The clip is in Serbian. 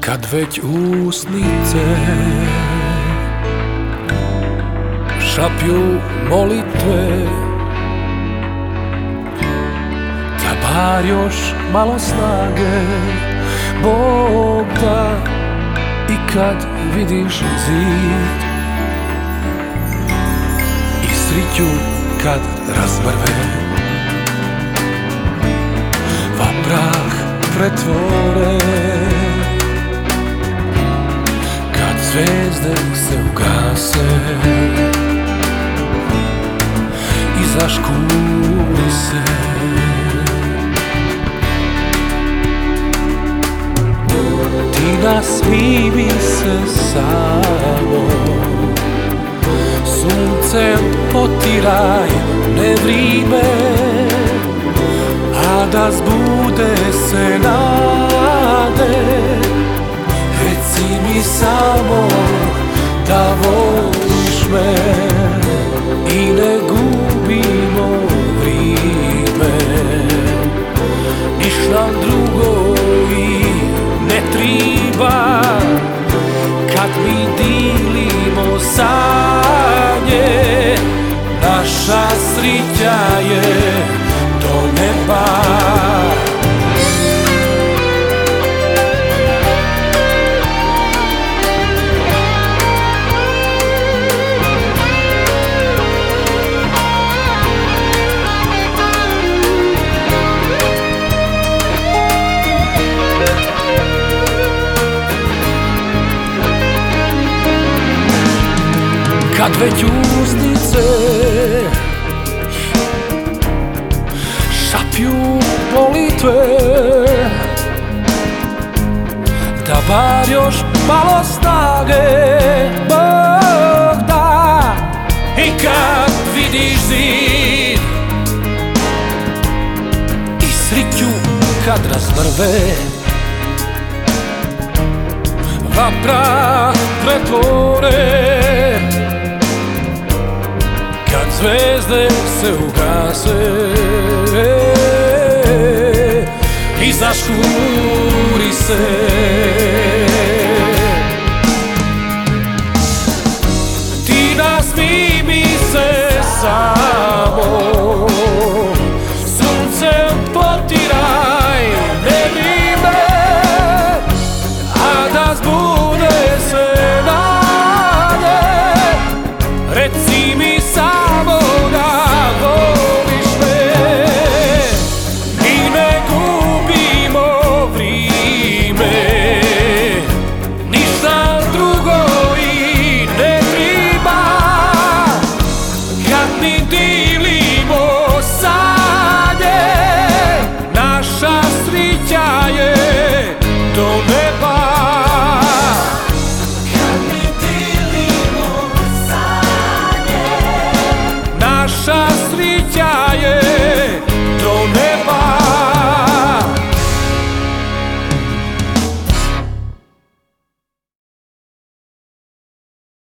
Kad već usnice šapju molitve, da bar još malo snage Bog da. I kad vidiš zid i sriću kad razmrve, va prah pretvore, kad zvezde se ugase i zaškuli se, ti nasmivi se samo, suncem potiraj nevrime, a da zbude se nade, reci mi samo da voliš me i ne gubimo vrime. Niš nam drugo i ne triba, kad mi dilimo sanje, naša srića je do neba. Kad već usnice šapju molitve, da bar još malo snage Bog da. I kad vidiš zid i sriću kad razmrve, va prah pretvore, kad zvezde se ugase i zaškuri se,